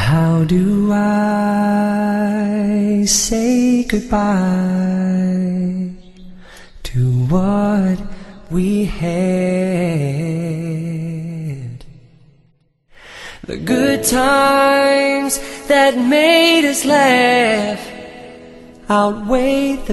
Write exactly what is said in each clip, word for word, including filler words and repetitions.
How do I say goodbye to what we had? The good times that made us laugh outweigh the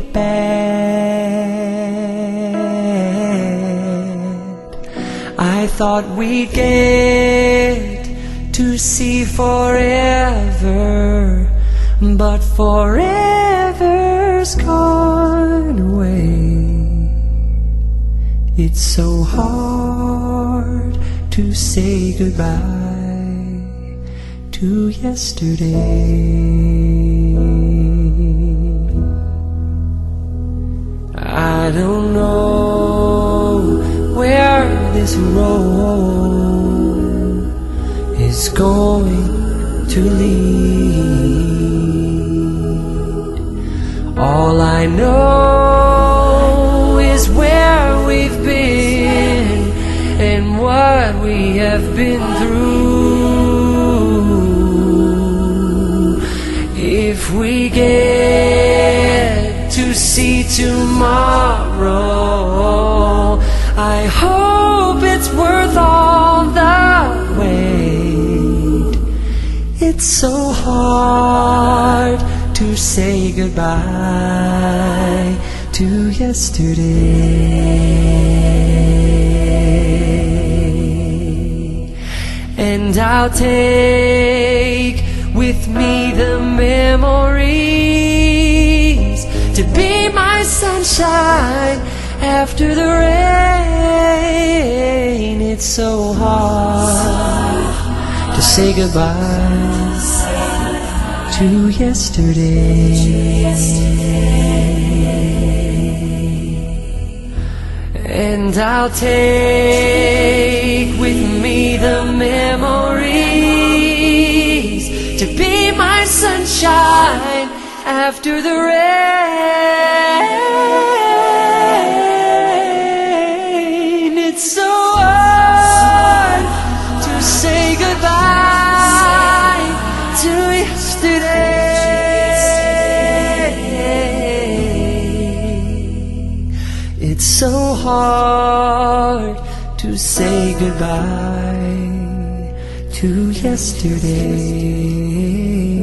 bad. I thought we'd get to see forever, but forever's gone away. It's so hard to say goodbye to yesterday. I don't know where this road is going to lead. All I know is where we've been and what we have been through. If we get to see tomorrow, I hope it's worth all the wait. It's so hard to say goodbye to yesterday. And I'll take with me the memories to be my sunshine after the rain. It's so hard to say goodbye to yesterday. And I'll take with me the memories to be my sunshine after the rain. It's so hard to say goodbye to yesterday. It's so hard to say goodbye to yesterday.